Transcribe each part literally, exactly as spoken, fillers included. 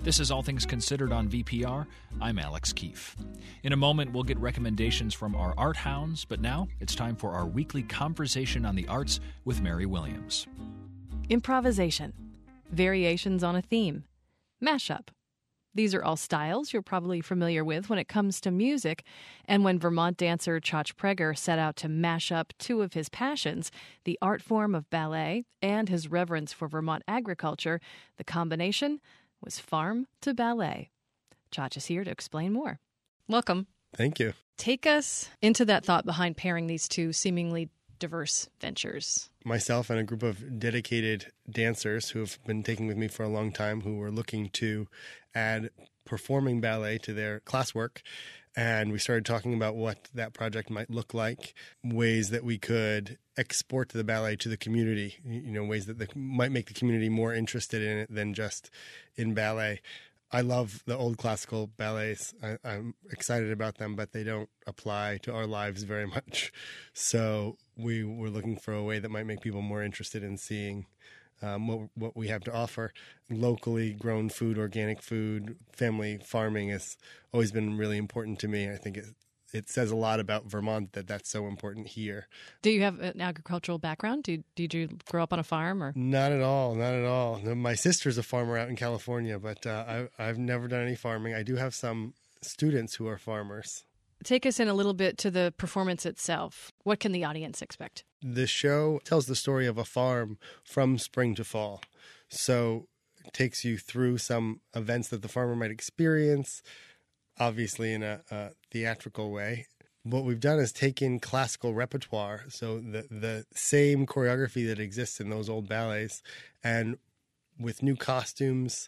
This is All Things Considered on V P R. I'm Alex Keefe. In a moment, we'll get recommendations from our art hounds, but now it's time for our weekly conversation on the arts with Mary Williams. Improvisation, variations on a theme, mashup. These are all styles you're probably familiar with when it comes to music, and when Vermont dancer Chach Prager set out to mash up two of his passions, the art form of ballet and his reverence for Vermont agriculture, the combination was farm to ballet. Chach is here to explain more. Welcome. Thank you. Take us into that thought behind pairing these two seemingly diverse ventures. Myself and a group of dedicated dancers who have been taking with me for a long time, who were looking to add performing ballet to their classwork. And we started talking about what that project might look like, ways that we could export the ballet to the community, you know, ways that the, might make the community more interested in it than just in ballet. I love the old classical ballets. I, I'm excited about them, but they don't apply to our lives very much. So we were looking for a way that might make people more interested in seeing um, what, what we have to offer. Locally grown food, organic food, family farming has always been really important to me. I think it, it says a lot about Vermont that that's so important here. Do you have an agricultural background? Did, did you grow up on a farm? Or Not at all, not at all. No, my sister's a farmer out in California, but uh, I, I've never done any farming. I do have some students who are farmers. Take us in a little bit to the performance itself. What can the audience expect? The show tells the story of a farm from spring to fall. So it takes you through some events that the farmer might experience, obviously in a, a theatrical way. What we've done is taken classical repertoire, so the, the same choreography that exists in those old ballets, and with new costumes,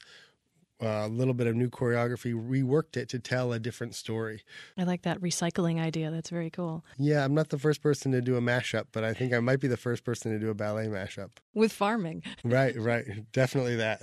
a little bit of new choreography, reworked it to tell a different story. I like that recycling idea. That's very cool. Yeah, I'm not the first person to do a mashup, but I think I might be the first person to do a ballet mashup. With farming. Right, right. Definitely that.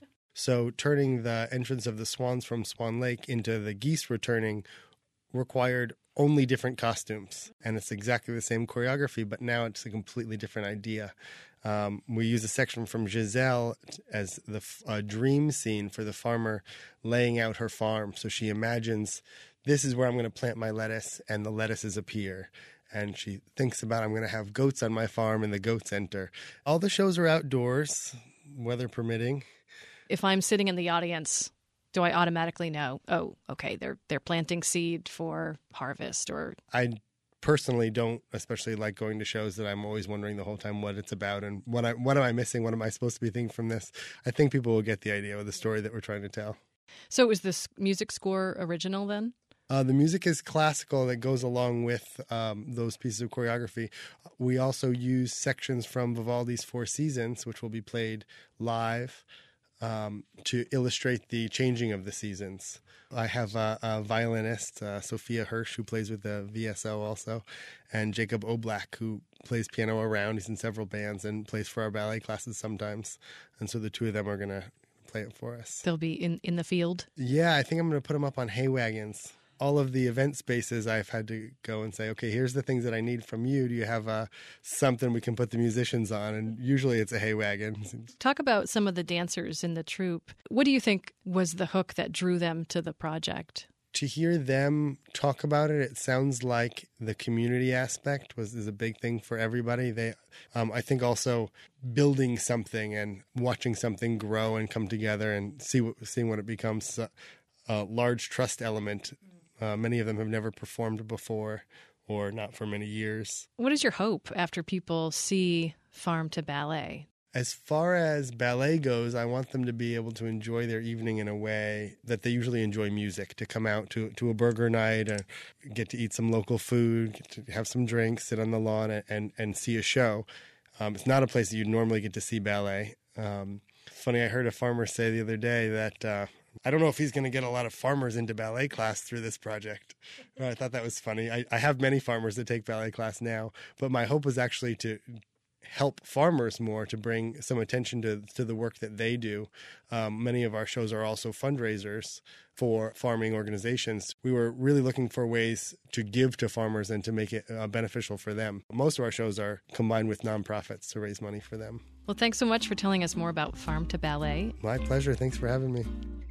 So turning the entrance of the swans from Swan Lake into the geese returning required only different costumes. And it's exactly the same choreography, but now it's a completely different idea. Um, we use a section from Giselle as the uh, dream scene for the farmer laying out her farm. So she imagines, this is where I'm going to plant my lettuce, and the lettuces appear. And she thinks about, I'm going to have goats on my farm, and the goats enter. All the shows are outdoors, weather permitting. If I'm sitting in the audience, do I automatically know, oh, okay, they're they're planting seed for harvest? Or I personally don't especially like going to shows that I'm always wondering the whole time what it's about and what I what am I missing? What am I supposed to be thinking from this? I think people will get the idea of the story that we're trying to tell. So is this music score original then? Uh, the music is classical that goes along with um, those pieces of choreography. We also use sections from Vivaldi's Four Seasons, which will be played live, Um, to illustrate the changing of the seasons. I have a, a violinist, uh, Sophia Hirsch, who plays with the V S O also, and Jacob Oblak, who plays piano around. He's in several bands and plays for our ballet classes sometimes. And so the two of them are going to play it for us. They'll be in, in the field? Yeah, I think I'm going to put them up on hay wagons. All of the event spaces, I've had to go and say, okay, here's the things that I need from you. Do you have uh, something we can put the musicians on? And usually it's a hay wagon. Talk about some of the dancers in the troupe. What do you think was the hook that drew them to the project? To hear them talk about it, it sounds like the community aspect was is a big thing for everybody. They, um, I think, also building something and watching something grow and come together and see what, seeing what it becomes, a, a large trust element. Uh, many of them have never performed before or not for many years. What is your hope after people see Farm to Ballet? As far as ballet goes, I want them to be able to enjoy their evening in a way that they usually enjoy music, to come out to to a burger night and get to eat some local food, get to have some drinks, sit on the lawn and, and, and see a show. Um, it's not a place that you'd normally get to see ballet. Um, funny, I heard a farmer say the other day that uh, I don't know if he's going to get a lot of farmers into ballet class through this project. I thought that was funny. I, I have many farmers that take ballet class now, but my hope was actually to help farmers more, to bring some attention to to the work that they do. Um, many of our shows are also fundraisers for farming organizations. We were really looking for ways to give to farmers and to make it uh, beneficial for them. Most of our shows are combined with nonprofits to raise money for them. Well, thanks so much for telling us more about Farm to Ballet. My pleasure. Thanks for having me.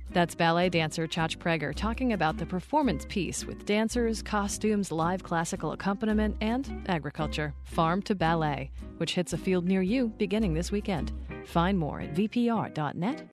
That's ballet dancer Chach Prager talking about the performance piece with dancers, costumes, live classical accompaniment, and agriculture, Farm to Ballet, which hits a field near you beginning this weekend. Find more at v p r dot net